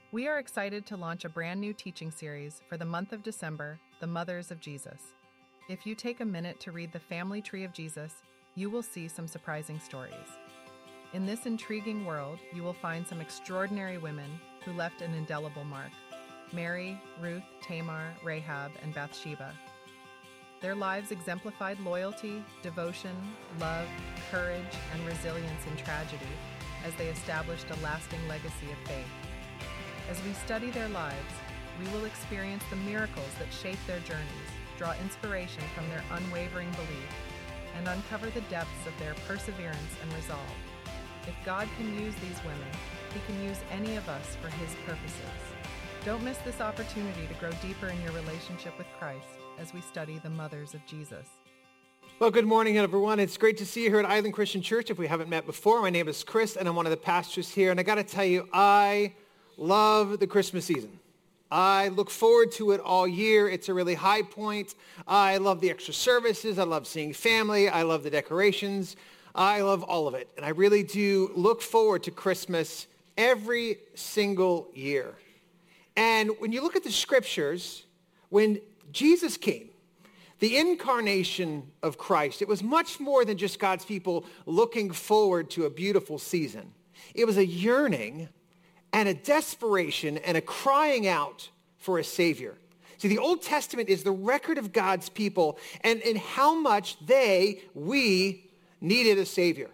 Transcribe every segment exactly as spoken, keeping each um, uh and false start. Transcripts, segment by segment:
We are excited to launch a brand new teaching series for the month of December, The Mothers of Jesus. If you take a minute to read the family tree of Jesus, you will see some surprising stories. In this intriguing world, you will find some extraordinary women who left an indelible mark: Mary, Ruth, Tamar, Rahab, and Bathsheba. Their lives exemplified loyalty, devotion, love, courage, and resilience in tragedy as they established a lasting legacy of faith. As we study their lives, we will experience the miracles that shape their journeys, draw inspiration from their unwavering belief, and uncover the depths of their perseverance and resolve. If God can use these women, He can use any of us for His purposes. Don't miss this opportunity to grow deeper in your relationship with Christ as we study the mothers of Jesus. Well, good morning, everyone. It's great to see you here at Island Christian Church. If we haven't met before, my name is Chris, and I'm one of the pastors here. And I got to tell you, I love the Christmas season. I look forward to it all year. It's a really high point. I love the extra services. I love seeing family. I love the decorations. I love all of it. And I really do look forward to Christmas every single year. And when you look at the scriptures, when Jesus came, the incarnation of Christ, it was much more than just God's people looking forward to a beautiful season. It was a yearning and a desperation and a crying out for a Savior. See, the Old Testament is the record of God's people and, and how much they, we, needed a Savior.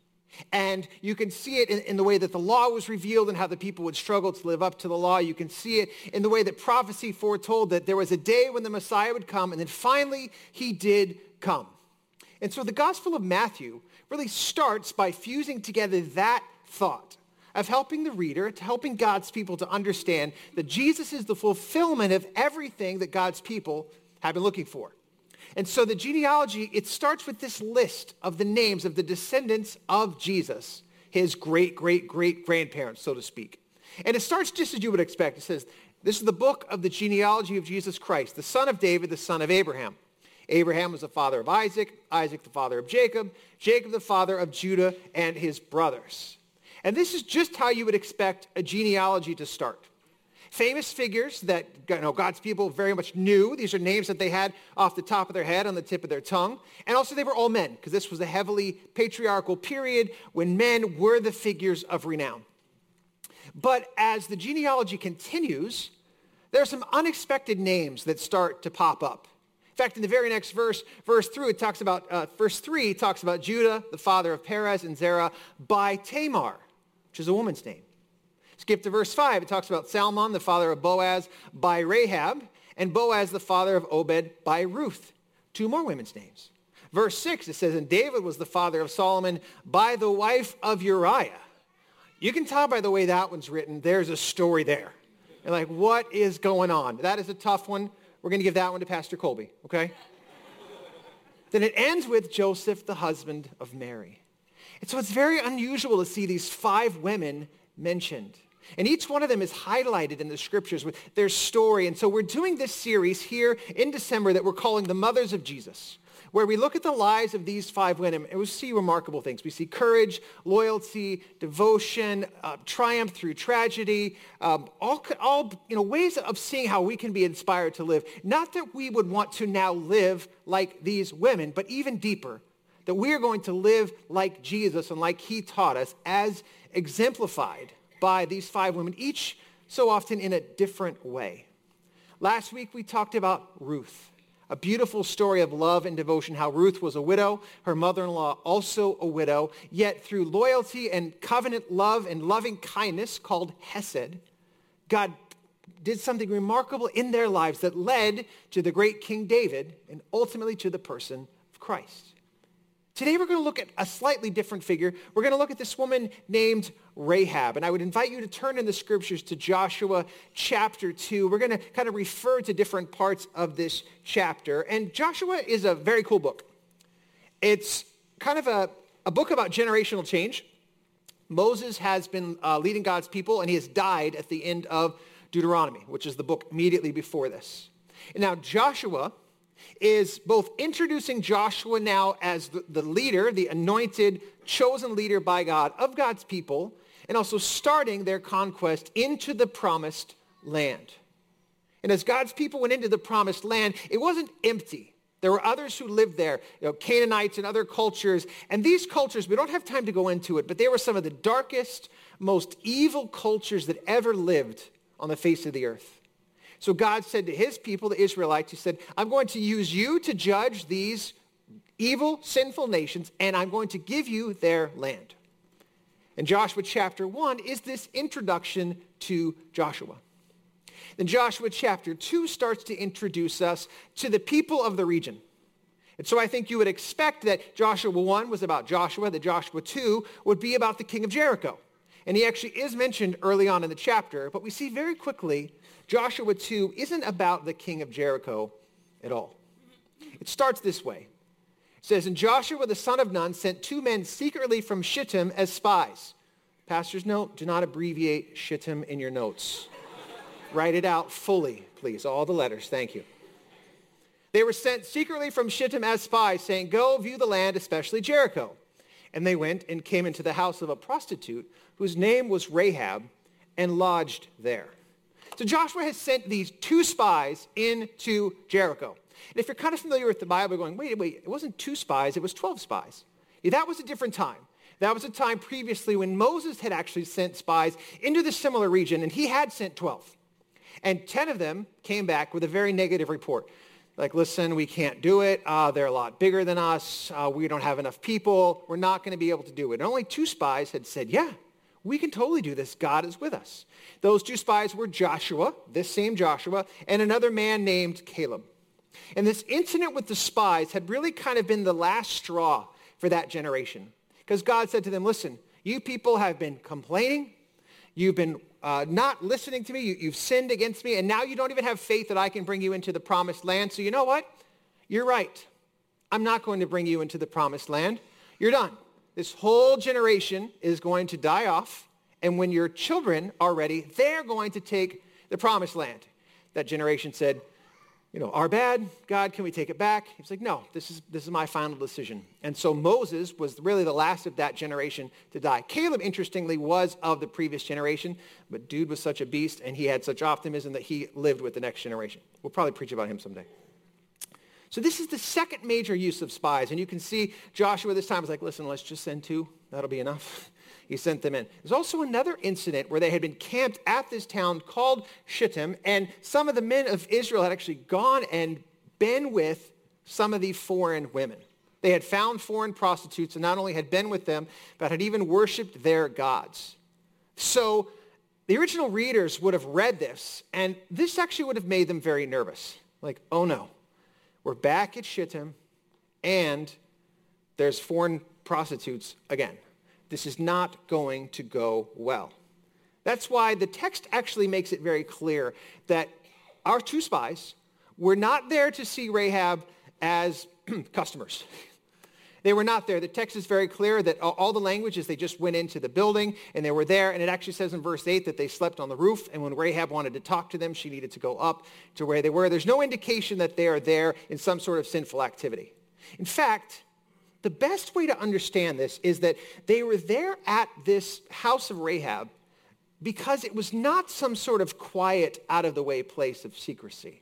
And you can see it in, in the way that the law was revealed and how the people would struggle to live up to the law. You can see it in the way that prophecy foretold that there was a day when the Messiah would come, and then finally he did come. And so the Gospel of Matthew really starts by fusing together that thought of helping the reader, to helping God's people to understand that Jesus is the fulfillment of everything that God's people have been looking for. And so the genealogy, it starts with this list of the names of the descendants of Jesus, his great, great, great grandparents, so to speak. And it starts just as you would expect. It says, this is the book of the genealogy of Jesus Christ, the son of David, the son of Abraham. Abraham was the father of Isaac, Isaac the father of Jacob, Jacob the father of Judah and his brothers. And this is just how you would expect a genealogy to start. Famous figures that you know, God's people very much knew. These are names that they had off the top of their head, on the tip of their tongue. And also they were all men, because this was a heavily patriarchal period when men were the figures of renown. But as the genealogy continues, there are some unexpected names that start to pop up. In fact, in the very next verse, verse three, it talks about, uh, verse three talks about Judah, the father of Perez and Zerah, by Tamar, which is a woman's name. Skip to verse five. It talks about Salmon, the father of Boaz, by Rahab, and Boaz, the father of Obed, by Ruth. Two more women's names. Verse six, it says, and David was the father of Solomon by the wife of Uriah. You can tell by the way that one's written, there's a story there. You're like, what is going on? That is a tough one. We're going to give that one to Pastor Colby, okay? Then it ends with Joseph, the husband of Mary. And so it's very unusual to see these five women mentioned. And each one of them is highlighted in the scriptures with their story. And so we're doing this series here in December that we're calling The Mothers of Jesus, where we look at the lives of these five women and we see remarkable things. We see courage, loyalty, devotion, uh, triumph through tragedy, um, all, all you know, ways of seeing how we can be inspired to live. Not that we would want to now live like these women, but even deeper, that we are going to live like Jesus and like he taught us, as exemplified by these five women, each so often in a different way. Last week we talked about Ruth, a beautiful story of love and devotion, how Ruth was a widow, her mother-in-law also a widow, yet through loyalty and covenant love and loving kindness called Hesed, God did something remarkable in their lives that led to the great King David and ultimately to the person of Christ. Today we're going to look at a slightly different figure. We're going to look at this woman named Rahab. And I would invite you to turn in the scriptures to Joshua chapter two. We're going to kind of refer to different parts of this chapter. And Joshua is a very cool book. It's kind of a, a book about generational change. Moses has been uh, leading God's people, and he has died at the end of Deuteronomy, which is the book immediately before this. And now Joshua is both introducing Joshua now as the, the leader, the anointed, chosen leader by God of God's people, and also starting their conquest into the promised land. And as God's people went into the promised land, it wasn't empty. There were others who lived there, you know, Canaanites and other cultures. And these cultures, we don't have time to go into it, but they were some of the darkest, most evil cultures that ever lived on the face of the earth. So God said to his people, the Israelites, he said, I'm going to use you to judge these evil, sinful nations, and I'm going to give you their land. And Joshua chapter one is this introduction to Joshua. Then Joshua chapter two starts to introduce us to the people of the region. And so I think you would expect that Joshua one was about Joshua, that Joshua two would be about the king of Jericho. And he actually is mentioned early on in the chapter, but we see very quickly Joshua two isn't about the king of Jericho at all. It starts this way. It says, and Joshua the son of Nun sent two men secretly from Shittim as spies. Pastor's note, do not abbreviate Shittim in your notes. Write it out fully, please. All the letters. Thank you. They were sent secretly from Shittim as spies, saying, go view the land, especially Jericho. And they went and came into the house of a prostitute whose name was Rahab and lodged there. So Joshua has sent these two spies into Jericho. And if you're kind of familiar with the Bible, you're going, wait, wait, it wasn't two spies, it was twelve spies. Yeah, that was a different time. That was a time previously when Moses had actually sent spies into the similar region, and he had sent twelve. And ten of them came back with a very negative report. Like, listen, we can't do it. Uh, they're a lot bigger than us. Uh, we don't have enough people. We're not going to be able to do it. And only two spies had said, yeah, we can totally do this. God is with us. Those two spies were Joshua, this same Joshua, and another man named Caleb. And this incident with the spies had really kind of been the last straw for that generation. Because God said to them, listen, you people have been complaining. You've been uh, not listening to me. You, you've sinned against me. And now you don't even have faith that I can bring you into the promised land. So you know what? You're right. I'm not going to bring you into the promised land. You're done. This whole generation is going to die off. And when your children are ready, they're going to take the promised land. That generation said, you know, our bad, God, can we take it back? He's like, no, this is this is my final decision. And so Moses was really the last of that generation to die. Caleb, interestingly, was of the previous generation, but dude was such a beast, and he had such optimism that he lived with the next generation. We'll probably preach about him someday. So this is the second major use of spies, and you can see Joshua this time was like, listen, let's just send two. That'll be enough. He sent them in. There's also another incident where they had been camped at this town called Shittim, and some of the men of Israel had actually gone and been with some of the foreign women. They had found foreign prostitutes and not only had been with them, but had even worshipped their gods. So the original readers would have read this, and this actually would have made them very nervous. Like, oh no, we're back at Shittim, and there's foreign prostitutes again. This is not going to go well. That's why the text actually makes it very clear that our two spies were not there to see Rahab as customers. They were not there. The text is very clear that all the language is they just went into the building and they were there. And it actually says in verse eight that they slept on the roof. And when Rahab wanted to talk to them, she needed to go up to where they were. There's no indication that they are there in some sort of sinful activity. In fact, the best way to understand this is that they were there at this house of Rahab because it was not some sort of quiet, out-of-the-way place of secrecy.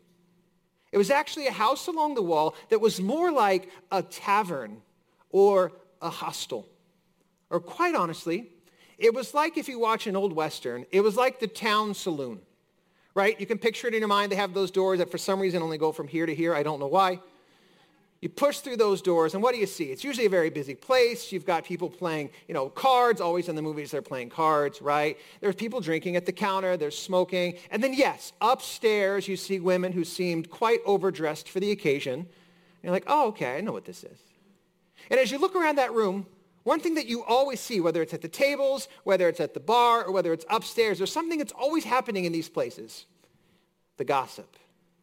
It was actually a house along the wall that was more like a tavern or a hostel. Or quite honestly, it was like if you watch an old Western, it was like the town saloon, right? You can picture it in your mind. They have those doors that for some reason only go from here to here. I don't know why. You push through those doors, and what do you see? It's usually a very busy place. You've got people playing, you know, cards. Always in the movies, they're playing cards, right? There's people drinking at the counter. There's smoking. And then, yes, upstairs, you see women who seemed quite overdressed for the occasion. And you're like, oh, okay, I know what this is. And as you look around that room, one thing that you always see, whether it's at the tables, whether it's at the bar, or whether it's upstairs, there's something that's always happening in these places. The gossip.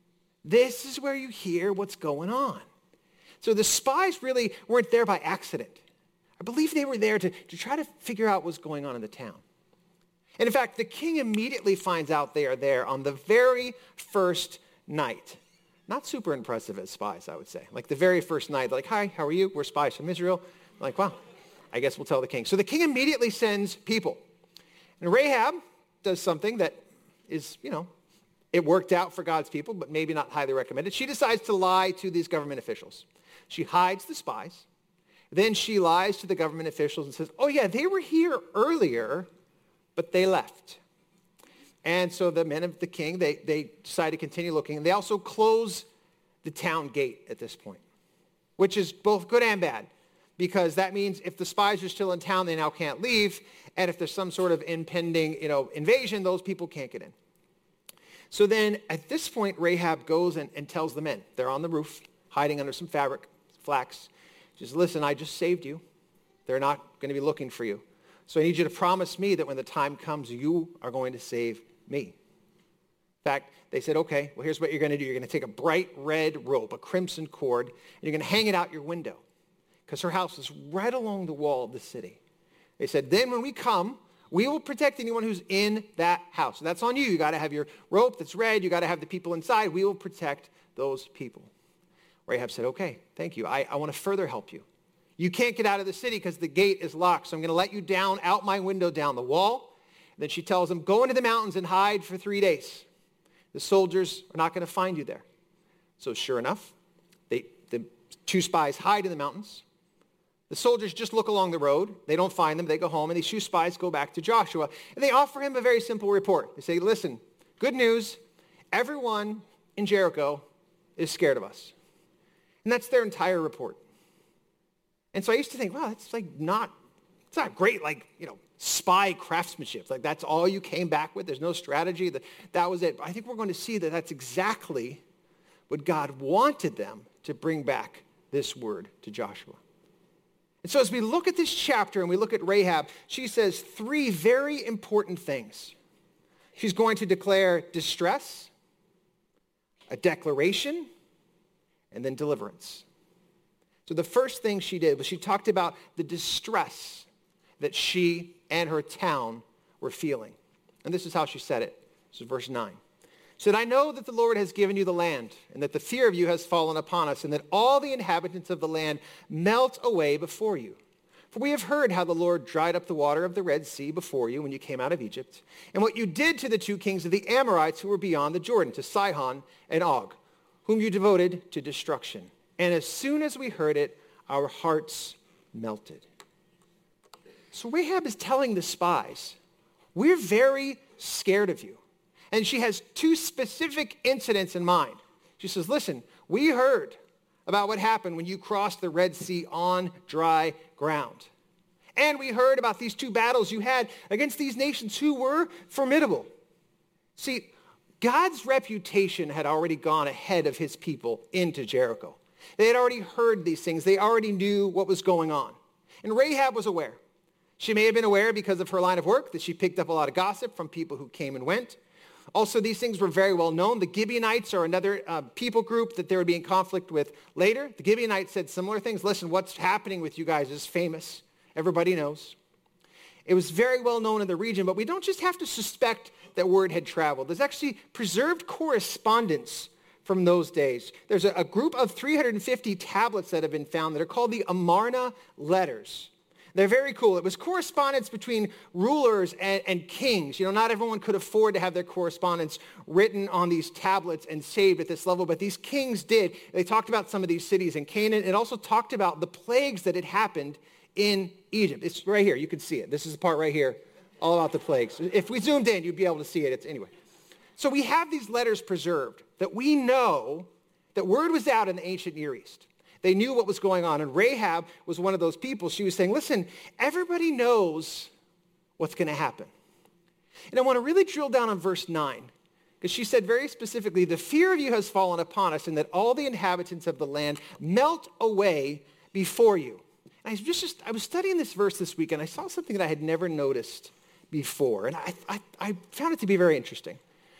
This is where you hear what's going on. So the spies really weren't there by accident. I believe they were there to, to try to figure out what's going on in the town. And in fact, the king immediately finds out they are there on the very first night. Not super impressive as spies, I would say. Like the very first night, they're like, hi, how are you? We're spies from Israel. I'm like, wow, I guess we'll tell the king. So the king immediately sends people. And Rahab does something that is, you know, it worked out for God's people, but maybe not highly recommended. She decides to lie to these government officials. She hides the spies. Then she lies to the government officials and says, oh yeah, they were here earlier, but they left. And so the men of the king, they, they decide to continue looking. And they also close the town gate at this point, which is both good and bad, because that means if the spies are still in town, they now can't leave. And if there's some sort of impending, you know, invasion, those people can't get in. So then at this point, Rahab goes and, and tells the men. They're on the roof, hiding under some fabric, flax. She says, listen, I just saved you. They're not going to be looking for you. So I need you to promise me that when the time comes, you are going to save me. In fact, they said, okay, well, here's what you're going to do. You're going to take a bright red rope, a crimson cord, and you're going to hang it out your window, because her house is right along the wall of the city. They said, then when we come, we will protect anyone who's in that house. So that's on you. You got to have your rope that's red. You got to have the people inside. We will protect those people. Rahab said, okay, thank you. I, I want to further help you. You can't get out of the city because the gate is locked. So I'm going to let you down out my window down the wall. And then she tells them, go into the mountains and hide for three days. The soldiers are not going to find you there. So sure enough, they, the two spies hide in the mountains. The soldiers just look along the road. They don't find them. They go home, and these two spies go back to Joshua, and they offer him a very simple report. They say, listen, good news. Everyone in Jericho is scared of us. And that's their entire report. And so I used to think, wow, that's like not, it's not great, like, you know, spy craftsmanship. Like that's all you came back with. There's no strategy. That, that was it. But I think we're going to see that that's exactly what God wanted them to bring back this word to Joshua. And so as we look at this chapter and we look at Rahab, she says three very important things. She's going to declare distress, a declaration, and then deliverance. So the first thing she did was she talked about the distress that she and her town were feeling. And this is how she said it. This is verse nine. She said, I know that the Lord has given you the land, and that the fear of you has fallen upon us, and that all the inhabitants of the land melt away before you. For we have heard how the Lord dried up the water of the Red Sea before you when you came out of Egypt, and what you did to the two kings of the Amorites who were beyond the Jordan, to Sihon and Og, whom you devoted to destruction. And as soon as we heard it, our hearts melted. So Rahab is telling the spies, we're very scared of you. And she has two specific incidents in mind. She says, listen, we heard about what happened when you crossed the Red Sea on dry ground. And we heard about these two battles you had against these nations who were formidable. See, God's reputation had already gone ahead of his people into Jericho. They had already heard these things. They already knew what was going on. And Rahab was aware. She may have been aware because of her line of work that she picked up a lot of gossip from people who came and went. Also, these things were very well known. The Gibeonites are another uh, people group that they would be in conflict with later. The Gibeonites said similar things. Listen, what's happening with you guys is famous. Everybody knows. It was very well known in the region, but we don't just have to suspect that word had traveled. There's actually preserved correspondence from those days. There's a, a group of three hundred fifty tablets that have been found that are called the Amarna letters. They're very cool. It was correspondence between rulers and, and kings. You know, not everyone could afford to have their correspondence written on these tablets and saved at this level, but these kings did. They talked about some of these cities in Canaan. It also talked about the plagues that had happened in Egypt. It's right here. You can see it. This is the part right here, all about the plagues. If we zoomed in, you'd be able to see it. It's anyway. So we have these letters preserved that we know that word was out in the ancient Near East. They knew what was going on. And Rahab was one of those people. She was saying, listen, everybody knows what's going to happen. And I want to really drill down on verse nine, because she said very specifically, the fear of you has fallen upon us, and that all the inhabitants of the land melt away before you. And I, just, just, I was studying this verse this week, and I saw something that I had never noticed before. And I, I, I found it to be very interesting.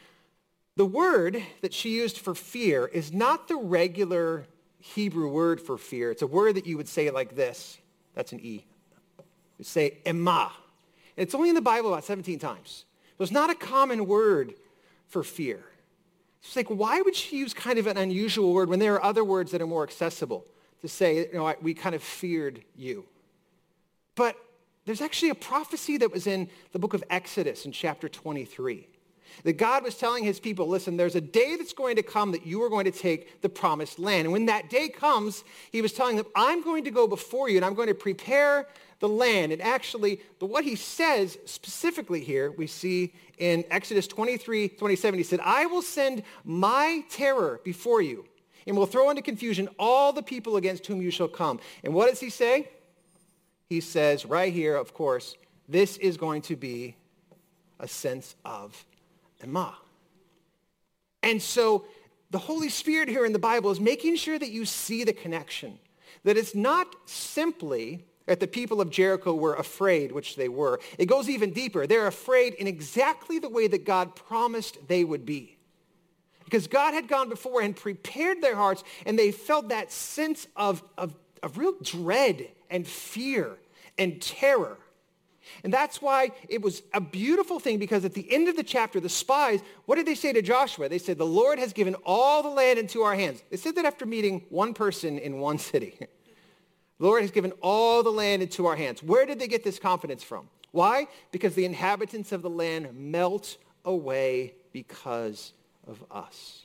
The word that she used for fear is not the regular Hebrew word for fear. It's a word that you would say like this. That's an E. You say emah. And it's only in the Bible about seventeen times. So it's not a common word for fear. It's like, why would she use kind of an unusual word when there are other words that are more accessible to say, you know, we kind of feared you? But there's actually a prophecy that was in the book of Exodus in chapter twenty-three. That God was telling his people, listen, there's a day that's going to come that you are going to take the promised land. And when that day comes, he was telling them, I'm going to go before you and I'm going to prepare the land. And actually, the, what he says specifically here, we see in Exodus twenty-three, twenty-seven, he said, I will send my terror before you and will throw into confusion all the people against whom you shall come. And what does he say? He says right here, of course, this is going to be a sense of Emma. And so the Holy Spirit here in the Bible is making sure that you see the connection. That it's not simply that the people of Jericho were afraid, which they were. It goes even deeper. They're afraid in exactly the way that God promised they would be. Because God had gone before and prepared their hearts, and they felt that sense of, of, of real dread and fear and terror. And that's why it was a beautiful thing, because at the end of the chapter, the spies, what did they say to Joshua? They said, the Lord has given all the land into our hands. They said that after meeting one person in one city. The Lord has given all the land into our hands. Where did they get this confidence from? Why? Because the inhabitants of the land melt away because of us.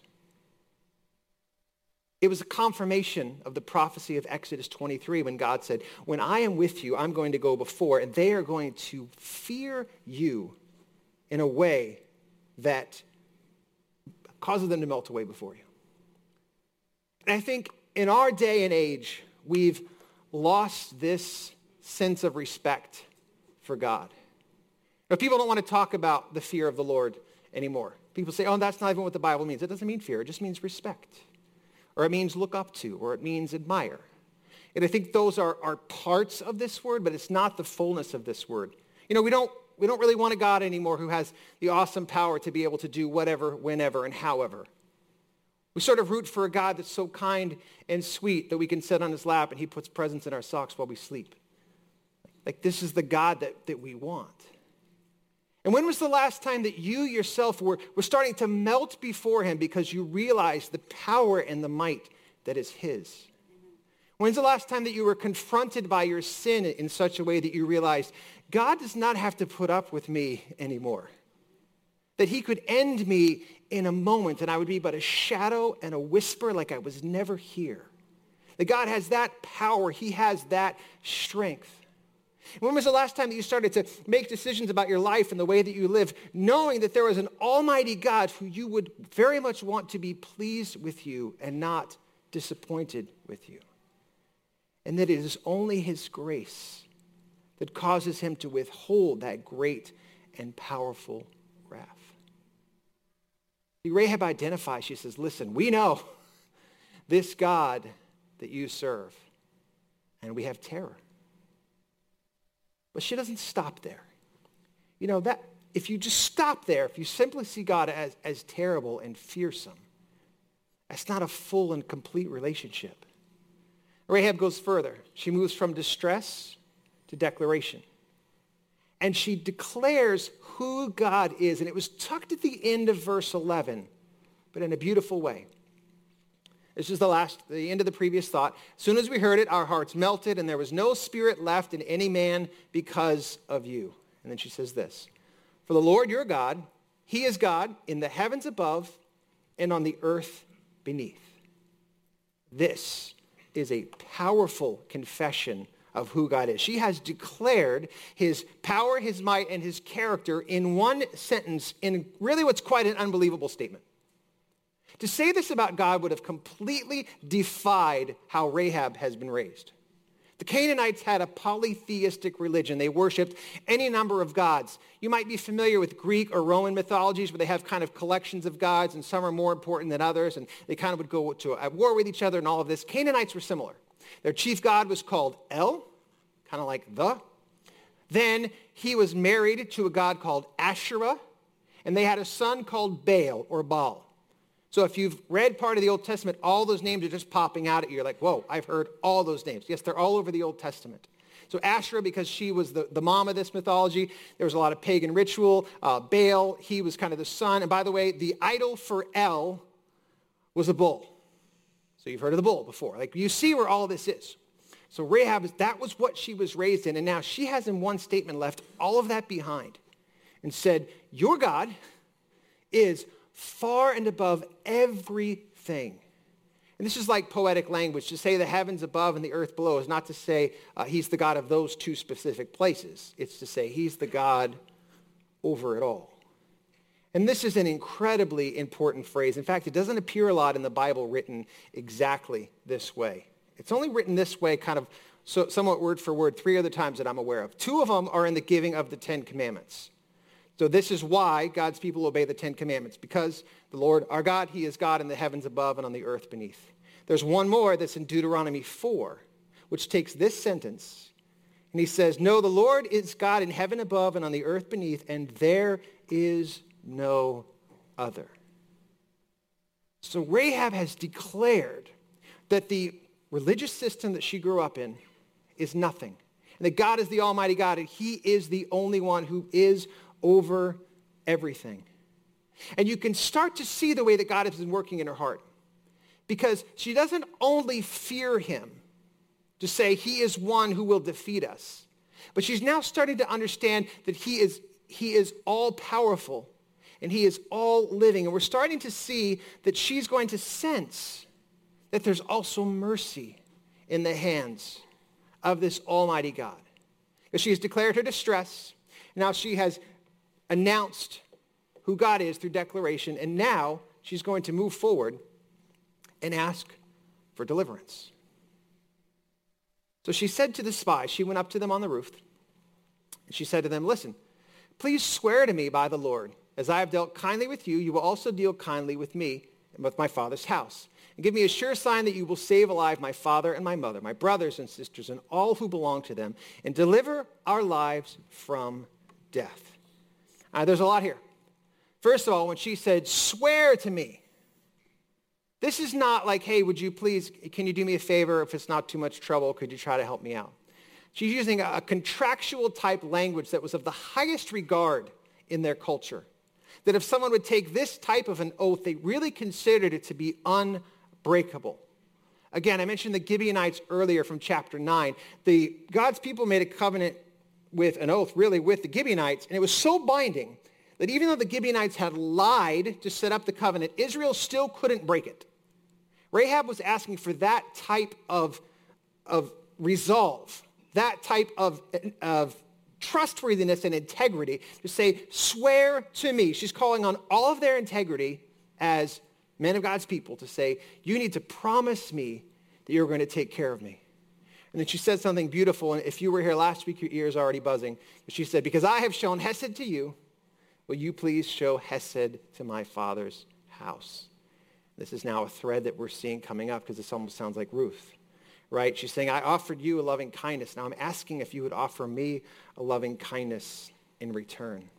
It was a confirmation of the prophecy of Exodus twenty-three when God said, when I am with you, I'm going to go before, and they are going to fear you in a way that causes them to melt away before you. And I think in our day and age, we've lost this sense of respect for God. Now, people don't want to talk about the fear of the Lord anymore. People say, oh, that's not even what the Bible means. It doesn't mean fear. It just means respect. Or it means look up to, or it means admire. And I think those are, are parts of this word, but it's not the fullness of this word. You know, we don't, we don't really want a God anymore who has the awesome power to be able to do whatever, whenever, and however. We sort of root for a God that's so kind and sweet that we can sit on his lap and he puts presents in our socks while we sleep. Like, this is the God that, that we want. And when was the last time that you yourself were, were starting to melt before him because you realized the power and the might that is his? When's the last time that you were confronted by your sin in such a way that you realized God does not have to put up with me anymore? That he could end me in a moment and I would be but a shadow and a whisper like I was never here. That God has that power. He has that strength. When was the last time that you started to make decisions about your life and the way that you live, knowing that there was an almighty God who you would very much want to be pleased with you and not disappointed with you? And that it is only his grace that causes him to withhold that great and powerful wrath. See, Rahab identifies, she says, listen, we know this God that you serve, and we have terror. But she doesn't stop there. You know, that if you just stop there, if you simply see God as, as terrible and fearsome, that's not a full and complete relationship. Rahab goes further. She moves from distress to declaration. And she declares who God is. And it was tucked at the end of verse eleven, but in a beautiful way. This is the last, the end of the previous thought. As soon as we heard it, our hearts melted, and there was no spirit left in any man because of you. And then she says this, for the Lord your God, he is God in the heavens above and on the earth beneath. This is a powerful confession of who God is. She has declared his power, his might, and his character in one sentence in really what's quite an unbelievable statement. To say this about God would have completely defied how Rahab has been raised. The Canaanites had a polytheistic religion. They worshipped any number of gods. You might be familiar with Greek or Roman mythologies where they have kind of collections of gods and some are more important than others and they kind of would go to a war with each other and all of this. Canaanites were similar. Their chief god was called El, kind of like the. Then he was married to a god called Asherah, and they had a son called Baal or Baal. So if you've read part of the Old Testament, all those names are just popping out at you. You're like, whoa, I've heard all those names. Yes, they're all over the Old Testament. So Asherah, because she was the, the mom of this mythology, there was a lot of pagan ritual. Uh, Baal, he was kind of the son. And by the way, the idol for El was a bull. So you've heard of the bull before. Like, you see where all this is. So Rahab, that was what she was raised in. And now she has in one statement left all of that behind and said, your God is far and above everything. And this is like poetic language. To say the heavens above and the earth below is not to say uh, he's the God of those two specific places. It's to say he's the God over it all. And this is an incredibly important phrase. In fact, it doesn't appear a lot in the Bible written exactly this way. It's only written this way kind of so, somewhat word for word three other times that I'm aware of. Two of them are in the giving of the Ten Commandments. So this is why God's people obey the Ten Commandments, because the Lord, our God, he is God in the heavens above and on the earth beneath. There's one more that's in Deuteronomy four, which takes this sentence, and he says, no, the Lord is God in heaven above and on the earth beneath, and there is no other. So Rahab has declared that the religious system that she grew up in is nothing, and that God is the Almighty God, and he is the only one who is over everything. And you can start to see the way that God has been working in her heart, because she doesn't only fear him to say he is one who will defeat us, but she's now starting to understand that he is, he is all powerful and he is all living. And we're starting to see that she's going to sense that there's also mercy in the hands of this Almighty God. Because she has declared her distress. Now she has announced who God is through declaration. And now she's going to move forward and ask for deliverance. So she said to the spies, she went up to them on the roof, and she said to them, listen, please swear to me by the Lord, as I have dealt kindly with you, you will also deal kindly with me and with my father's house. And give me a sure sign that you will save alive my father and my mother, my brothers and sisters, and all who belong to them, and deliver our lives from death. Uh, there's a lot here. First of all, when she said, swear to me, this is not like, hey, would you please, can you do me a favor? If it's not too much trouble, could you try to help me out? She's using a, a contractual type language that was of the highest regard in their culture. That if someone would take this type of an oath, they really considered it to be unbreakable. Again, I mentioned the Gibeonites earlier from chapter nine. The God's people made a covenant with an oath, really, with the Gibeonites, and it was so binding that even though the Gibeonites had lied to set up the covenant, Israel still couldn't break it. Rahab was asking for that type of, of resolve, that type of, of trustworthiness and integrity to say, swear to me. She's calling on all of their integrity as men of God's people to say, you need to promise me that you're going to take care of me. And then she said something beautiful, and if you were here last week, your ears are already buzzing. She said, because I have shown hesed to you, will you please show hesed to my father's house? This is now a thread that we're seeing coming up because this almost sounds like Ruth, right? She's saying, I offered you a loving kindness. Now I'm asking if you would offer me a loving kindness in return.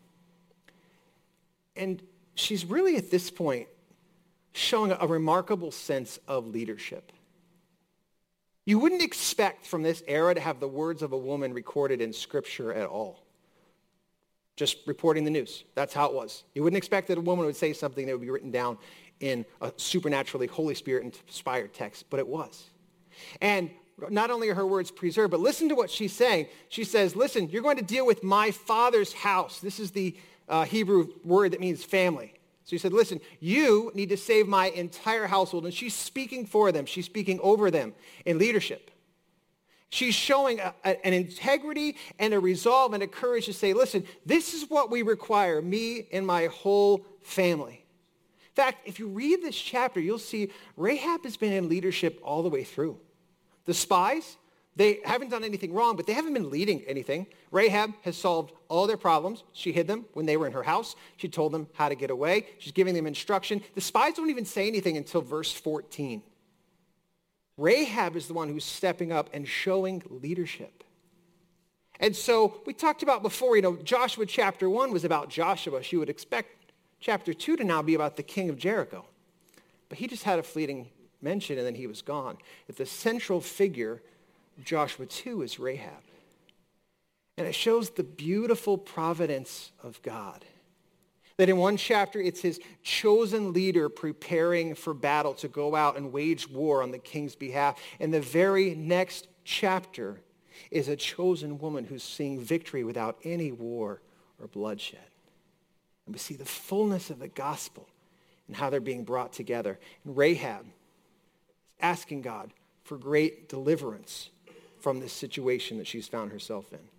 And she's really at this point showing a remarkable sense of leadership. You wouldn't expect from this era to have the words of a woman recorded in Scripture at all. Just reporting the news. That's how it was. You wouldn't expect that a woman would say something that would be written down in a supernaturally Holy Spirit-inspired text, but it was. And not only are her words preserved, but listen to what she's saying. She says, listen, you're going to deal with my father's house. This is the uh, Hebrew word that means family. So he said, listen, you need to save my entire household. And she's speaking for them. She's speaking over them in leadership. She's showing a, a, an integrity and a resolve and a courage to say, listen, this is what we require, me and my whole family. In fact, if you read this chapter, you'll see Rahab has been in leadership all the way through. The spies, they haven't done anything wrong, but they haven't been leading anything. Rahab has solved all their problems. She hid them when they were in her house. She told them how to get away. She's giving them instruction. The spies don't even say anything until verse fourteen. Rahab is the one who's stepping up and showing leadership. And so we talked about before, you know, Joshua chapter one was about Joshua. She would expect chapter two to now be about the king of Jericho. But he just had a fleeting mention and then he was gone. That the central figure of Joshua two is Rahab. And it shows the beautiful providence of God. That in one chapter, it's his chosen leader preparing for battle to go out and wage war on the king's behalf. In the very next chapter is a chosen woman who's seeing victory without any war or bloodshed. And we see the fullness of the gospel and how they're being brought together. And Rahab is asking God for great deliverance from this situation that she's found herself in.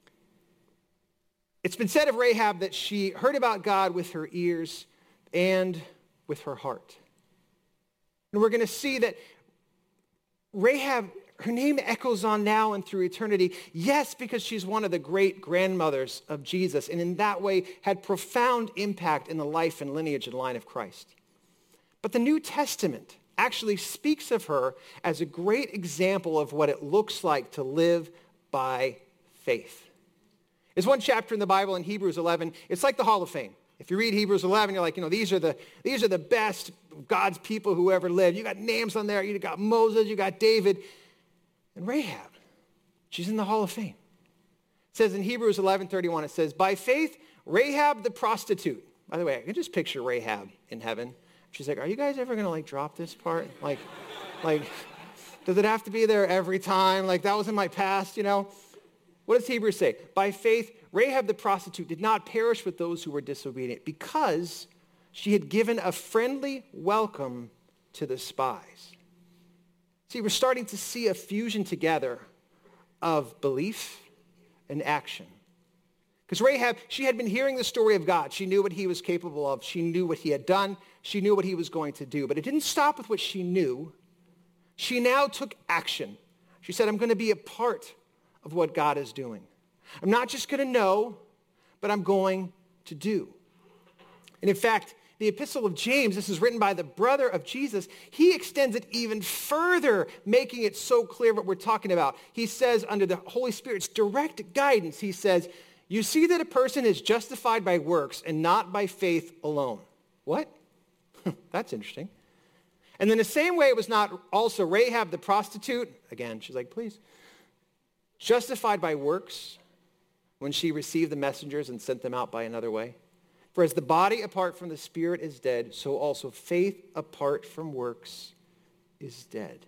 It's been said of Rahab that she heard about God with her ears and with her heart. And we're going to see that Rahab, her name echoes on now and through eternity. Yes, because she's one of the great grandmothers of Jesus, and in that way had profound impact in the life and lineage and line of Christ. But the New Testament actually speaks of her as a great example of what it looks like to live by faith. There's one chapter in the Bible in Hebrews eleven. It's like the Hall of Fame. If you read Hebrews eleven, you're like, you know, these are the these are the best God's people who ever lived. You got names on there. You got Moses. You got David. And Rahab, she's in the Hall of Fame. It says in Hebrews eleven thirty-one, it says, by faith, Rahab the prostitute. By the way, I can just picture Rahab in heaven. She's like, are you guys ever going to like drop this part? Like, like, does it have to be there every time? Like that was in my past, you know? What does Hebrews say? By faith, Rahab the prostitute did not perish with those who were disobedient because she had given a friendly welcome to the spies. See, we're starting to see a fusion together of belief and action. Because Rahab, she had been hearing the story of God. She knew what he was capable of. She knew what he had done. She knew what he was going to do. But it didn't stop with what she knew. She now took action. She said, I'm going to be a part of what God is doing. I'm not just going to know, but I'm going to do. And in fact, the Epistle of James, this is written by the brother of Jesus, he extends it even further, making it so clear what we're talking about. He says, under the Holy Spirit's direct guidance, he says, you see that a person is justified by works and not by faith alone. What? That's interesting. And in the same way, it was not also Rahab the prostitute. Again, she's like, please. Justified by works when she received the messengers and sent them out by another way. For as the body apart from the spirit is dead, so also faith apart from works is dead.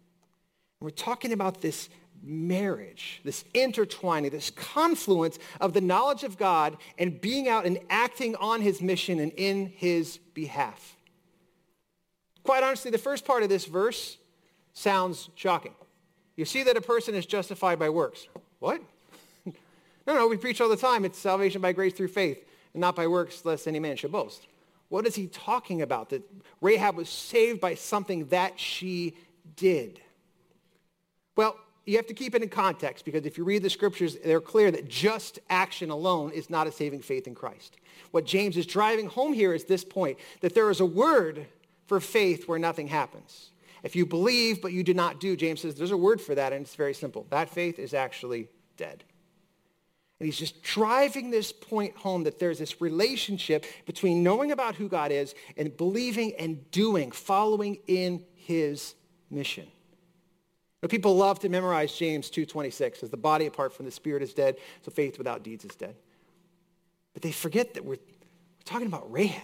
We're talking about this marriage, this intertwining, this confluence of the knowledge of God and being out and acting on his mission and in his behalf. Quite honestly, the first part of this verse sounds shocking. You see that a person is justified by works. What? no, no, we preach all the time. It's salvation by grace through faith, and not by works, lest any man should boast. What is he talking about? That Rahab was saved by something that she did. Well, you have to keep it in context, because if you read the scriptures, they're clear that just action alone is not a saving faith in Christ. What James is driving home here is this point, that there is a word for faith where nothing happens. If you believe but you do not do, James says there's a word for that, and it's very simple. That faith is actually dead. And he's just driving this point home that there's this relationship between knowing about who God is and believing and doing, following in his mission. But people love to memorize James two twenty-six, as the body apart from the spirit is dead, so faith without deeds is dead. But they forget that we're, we're talking about Rahab.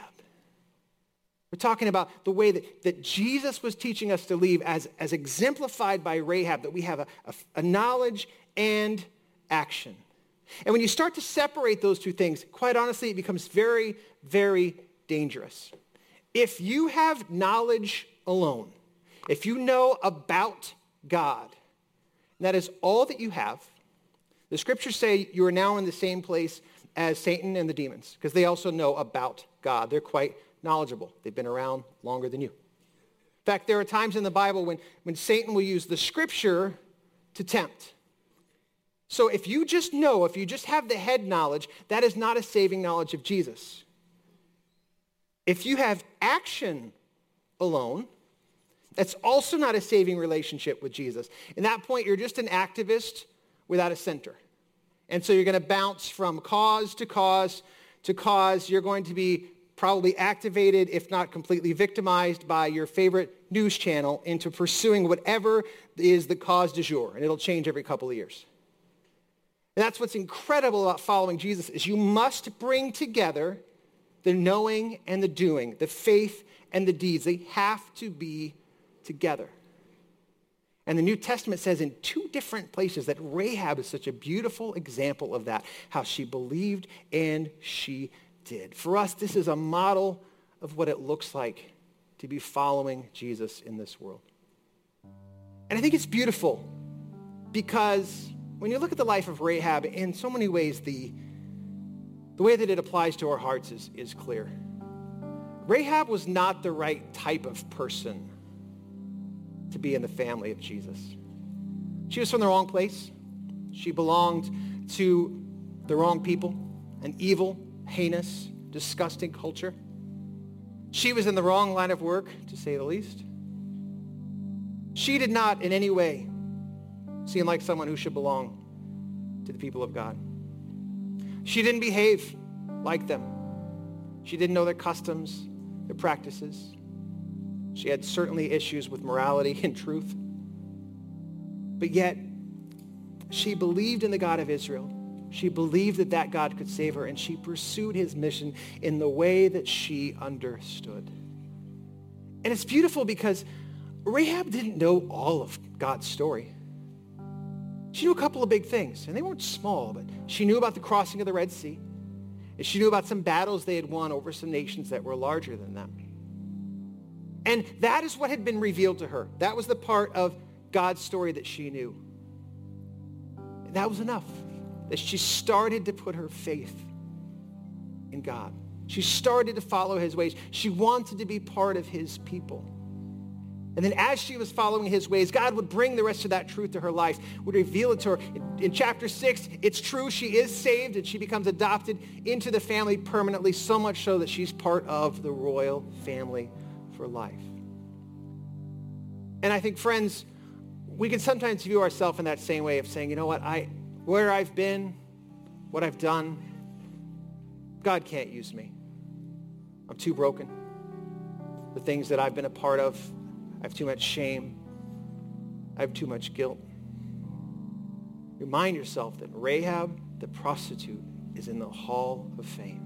We're talking about the way that, that Jesus was teaching us to live as, as exemplified by Rahab, that we have a, a, a knowledge and action. And when you start to separate those two things, quite honestly, it becomes very, very dangerous. If you have knowledge alone, if you know about God, and that is all that you have, the scriptures say you are now in the same place as Satan and the demons, because they also know about God. They're quite knowledgeable. They've been around longer than you. In fact, there are times in the Bible when, when Satan will use the scripture to tempt. So if you just know, if you just have the head knowledge, that is not a saving knowledge of Jesus. If you have action alone, that's also not a saving relationship with Jesus. In that point, you're just an activist without a center. And so you're going to bounce from cause to cause to cause. You're going to be probably activated, if not completely victimized, by your favorite news channel into pursuing whatever is the cause du jour. And it'll change every couple of years. And that's what's incredible about following Jesus, is you must bring together the knowing and the doing, the faith and the deeds. They have to be together. And the New Testament says in two different places that Rahab is such a beautiful example of that, how she believed and she did. For us, this is a model of what it looks like to be following Jesus in this world. And I think it's beautiful because when you look at the life of Rahab, in so many ways, the, the way that it applies to our hearts is, is clear. Rahab was not the right type of person to be in the family of Jesus. She was from the wrong place. She belonged to the wrong people, an evil, heinous, disgusting culture. She was in the wrong line of work, to say the least. She did not in any way seem like someone who should belong to the people of God. She didn't behave like them. She didn't know their customs, their practices. She had certainly issues with morality and truth. But yet, she believed in the God of Israel. She believed that that God could save her, and she pursued his mission in the way that she understood. And it's beautiful because Rahab didn't know all of God's story. She knew a couple of big things, and they weren't small, but she knew about the crossing of the Red Sea. And she knew about some battles they had won over some nations that were larger than them. And that is what had been revealed to her. That was the part of God's story that she knew. And that was enough. That she started to put her faith in God. She started to follow his ways. She wanted to be part of his people. And then as she was following his ways, God would bring the rest of that truth to her life, would reveal it to her. In, in chapter six, it's true, she is saved and she becomes adopted into the family permanently, so much so that she's part of the royal family for life. And I think, friends, we can sometimes view ourselves in that same way of saying, you know what, I, where I've been, what I've done, God can't use me. I'm too broken. The things that I've been a part of, I have too much shame. I have too much guilt. Remind yourself that Rahab, the prostitute, is in the hall of fame.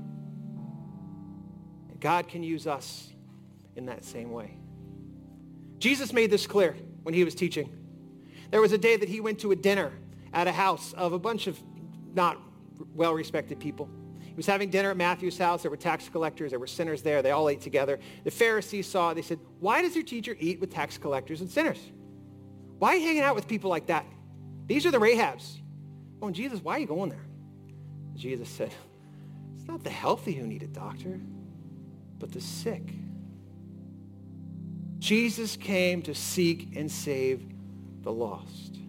And God can use us in that same way. Jesus made this clear when he was teaching. There was a day that he went to a dinner at a house of a bunch of not well-respected people. He was having dinner at Matthew's house. There were tax collectors. There were sinners there. They all ate together. The Pharisees saw it. They said, why does your teacher eat with tax collectors and sinners? Why are you hanging out with people like that? These are the Rahabs. Oh, and Jesus, why are you going there? Jesus said, it's not the healthy who need a doctor, but the sick. Jesus came to seek and save the lost.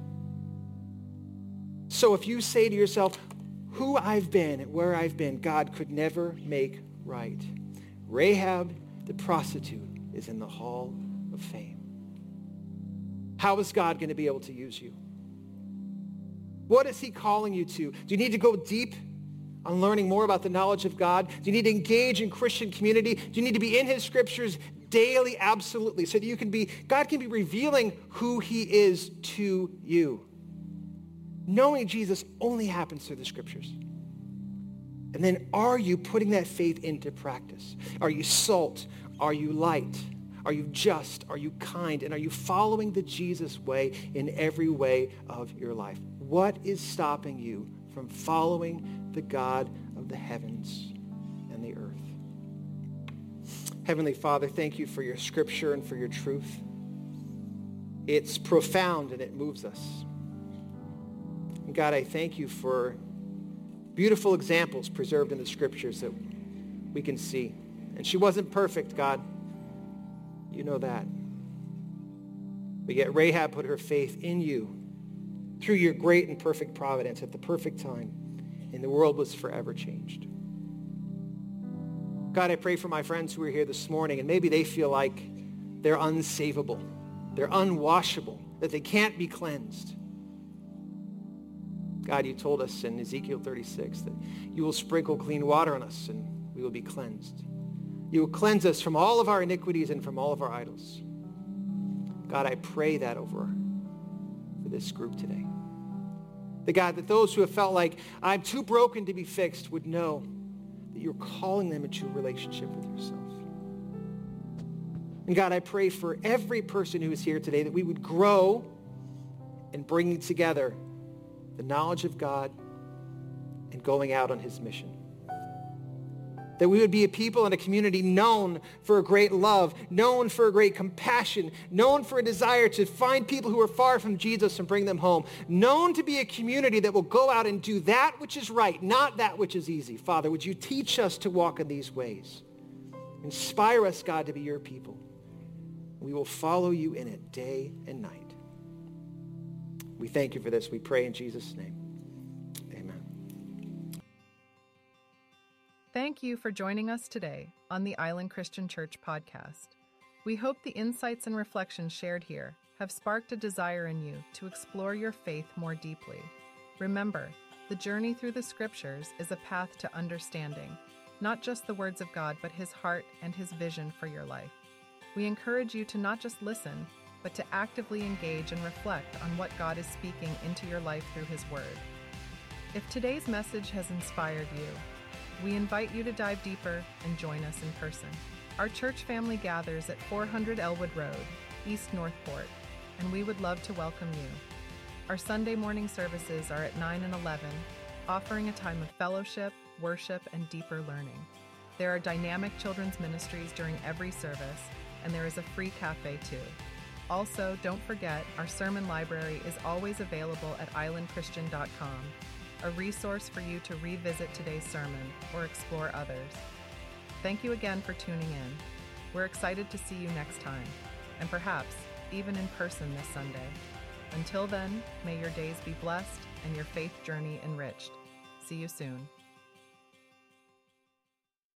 So if you say to yourself, who I've been and where I've been, God could never make right. Rahab, the prostitute, is in the hall of fame. How is God going to be able to use you? What is he calling you to? Do you need to go deep on learning more about the knowledge of God? Do you need to engage in Christian community? Do you need to be in his scriptures daily? Absolutely. So that you can be, God can be revealing who he is to you. Knowing Jesus only happens through the scriptures. And then are you putting that faith into practice? Are you salt? Are you light? Are you just? Are you kind? And are you following the Jesus way in every way of your life? What is stopping you from following the God of the heavens and the earth? Heavenly Father, thank you for your scripture and for your truth. It's profound and it moves us. And God, I thank you for beautiful examples preserved in the scriptures that we can see. And she wasn't perfect, God. You know that. But yet Rahab put her faith in you through your great and perfect providence at the perfect time, and the world was forever changed. God, I pray for my friends who are here this morning, and maybe they feel like they're unsavable, they're unwashable, that they can't be cleansed. God, you told us in Ezekiel thirty-six that you will sprinkle clean water on us and we will be cleansed. You will cleanse us from all of our iniquities and from all of our idols. God, I pray that over for this group today. The God, that those who have felt like I'm too broken to be fixed would know that you're calling them into a relationship with yourself. And God, I pray for every person who is here today that we would grow in bringing together the knowledge of God and going out on his mission. That we would be a people and a community known for a great love, known for a great compassion, known for a desire to find people who are far from Jesus and bring them home, known to be a community that will go out and do that which is right, not that which is easy. Father, would you teach us to walk in these ways? Inspire us, God, to be your people. We will follow you in it day and night. We thank you for this. We pray in Jesus' name. Thank you for joining us today on the Island Christian Church podcast. We hope the insights and reflections shared here have sparked a desire in you to explore your faith more deeply. Remember, the journey through the scriptures is a path to understanding, not just the words of God, but his heart and his vision for your life. We encourage you to not just listen, but to actively engage and reflect on what God is speaking into your life through his word. If today's message has inspired you, we invite you to dive deeper and join us in person. Our church family gathers at four hundred Elwood Road, East Northport, and we would love to welcome you. Our Sunday morning services are at nine and eleven, offering a time of fellowship, worship, and deeper learning. There are dynamic children's ministries during every service, and there is a free cafe too. Also, don't forget, our sermon library is always available at island christian dot com. A resource for you to revisit today's sermon or explore others. Thank you again for tuning in. We're excited to see you next time, and perhaps even in person this Sunday. Until then, may your days be blessed and your faith journey enriched. See you soon.